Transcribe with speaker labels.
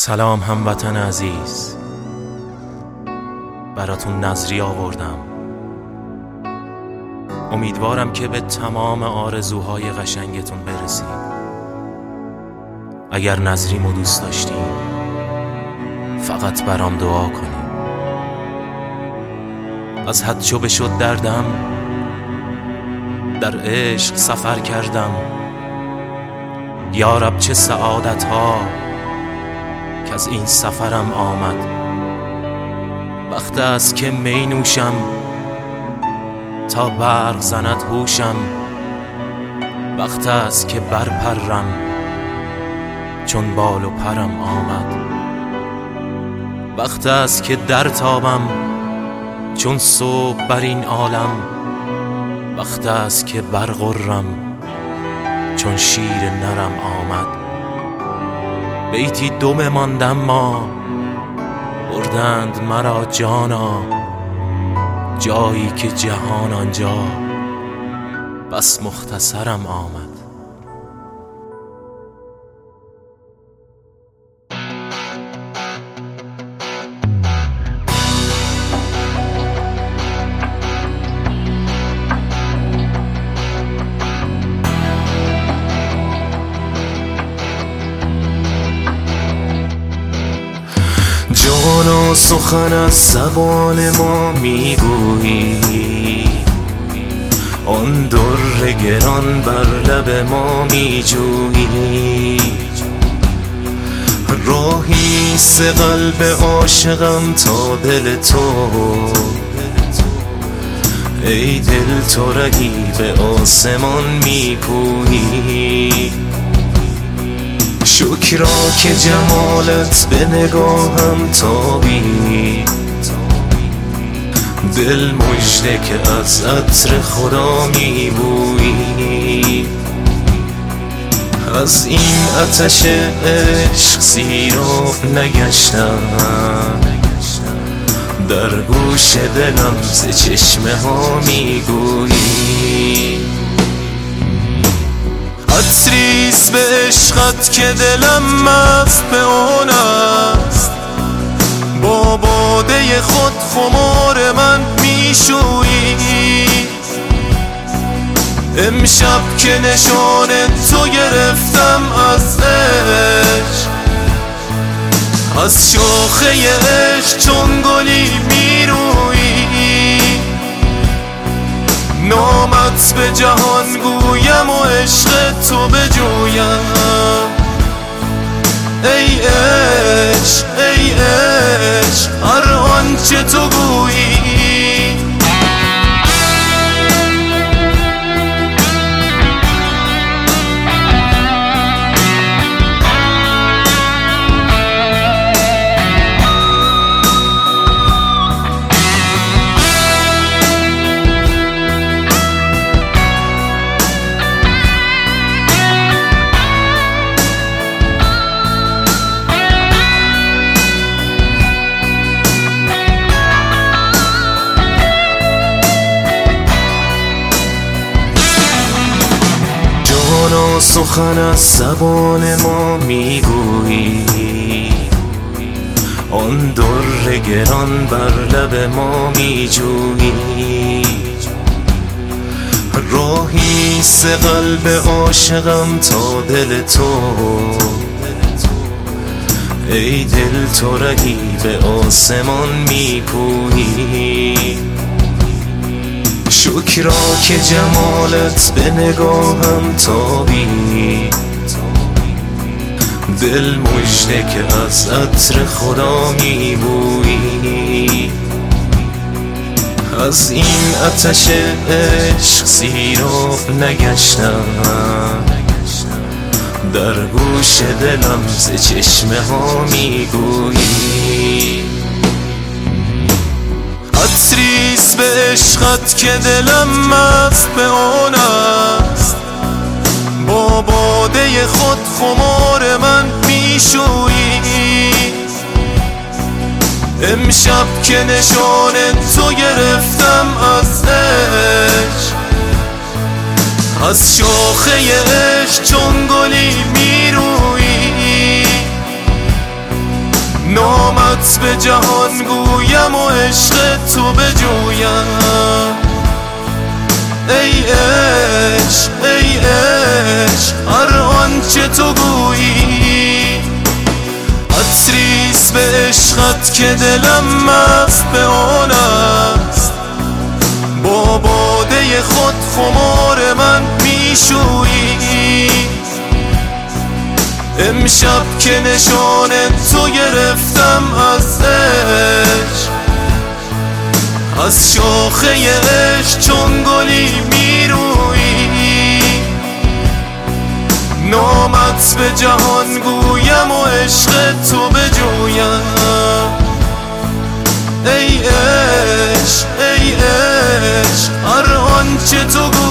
Speaker 1: سلام هموطن عزیز، براتون نظری آوردم. امیدوارم که به تمام آرزوهای قشنگتون برسیم. اگر نظریمو دوست داشتین فقط برام دعا کنیم. از حد چو بشد دردم، در عشق سفر کردم. یا رب چه سعادت ها که از این سفرم آمد. وقت است که می نوشم تا برق زند هوشم. وقت است که برپرم چون بال و پرم آمد. وقت است که در تابم چون صبح بر این عالم. وقت است که برغرم چون شیر نرم آمد. بیتی دم ماندم ما، بردند مرا جانا. جایی که جهان آنجا بس مختصرم آمد.
Speaker 2: جان و سخن از زبان ما میگویی، آن در گران بر لب ما میجویی. راهی ز قلب عاشقم تا دل تو، ای دل تو رهی به آسمان میپویی. شکرا که جمالت به نگاهم تابید، دل مژده که از عطر خدا میبویی. از این آتش عشق سیراب نگشتم، در گوش دلم ز چشمه ها میگویی. عطریست به عشقت که دلم مست به آن است، با باده خود خمار من میشویی. امشب که نشان تو گرفتم از عشق، از شاخه عشق چون گلی میرویی. نامت به جهان گویم و عشق تو بجویم. ای عشق ای عشق هر آنچه تو گویی. جان و سخن از زبان ما میگویی، آن در گران بر لب ما میجویی. راهی ز قلب عاشقم تا دل تو، ای دل تو رهی به آسمان میپویی. شکرا که جمالت به نگاهم تابید، دل مژده که از عطر خدا میبویی. از این آتش عشق سیراب نگشتم، در گوش دلم ز چشمه ها میگویی. عطریست به عشقت که دلم مست به آن است، با باده خود خمار من میشویی. امشب که نشان تو گرفتم از عشق، از شاخه عشق چون گلی میرویی. نامت به جهان گویم و عشق تو بجویم. ای عشق ای عشق هر آنچه تو گویی، عطریست به عشقت که دلم مست به آن است. با باده خود خمار من میشویی، امشب که نشان تو گرفتم از عشق، از شاخه عشق چون گلی میرویی. نامت به جهان گویم و عشق تو بجویم. ای عشق ای عشق هر آنچه تو